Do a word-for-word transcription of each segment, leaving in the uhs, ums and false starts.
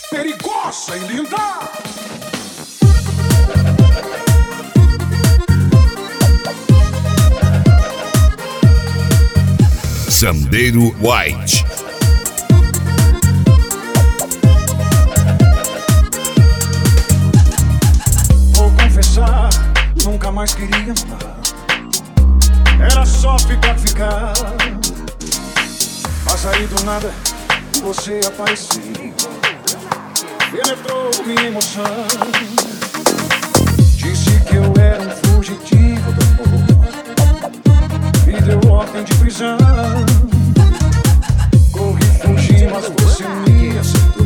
perigosa e linda. Sandeiro White. Vou confessar, nunca mais queria amar. Era só ficar, ficar. Mas aí do nada você apareceu, penetrou minha emoção. Disse que eu era um fugitivo do amor, me deu ordem de prisão. Corri, fugi, mas você me aceitou,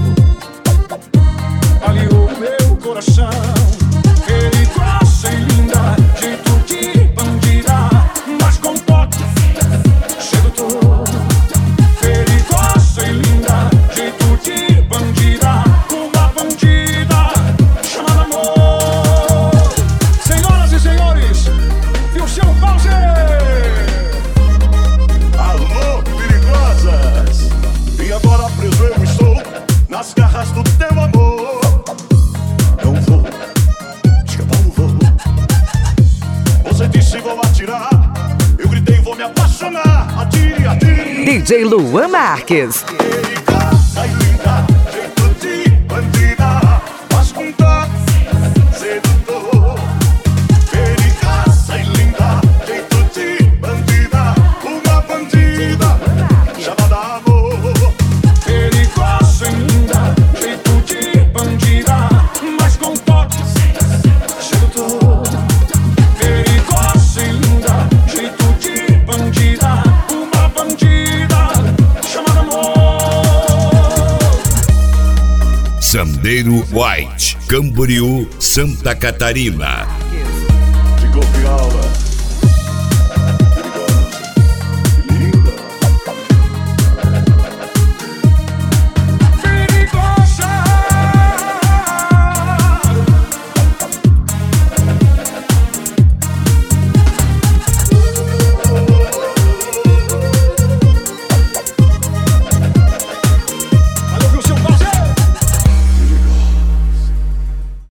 aliou meu coração. Perigosa e linda, jeito de bandida, mas com toque sedutor. Perigosa e linda, jeito de bandida, uma bandida chamada amor. Senhoras e senhores, viu seu pause? Alô, perigosas! E agora preso eu estou nas garras do teu amor. Não vou, escapar não vou. Você disse vou atirar, eu gritei vou me apaixonar. Atire, atire. D J Luan Marques. Perigosa e linda, jeito de bandida, mas com toque sedutor. Perigosa e linda, jeito de bandida, uma bandida chamada amor. Perigosa e linda, jeito de bandida, mas com toque sedutor. Perigosa e linda, jeito de bandida, uma bandida chamada amor. Sandeiro White, Camboriú, Santa Catarina.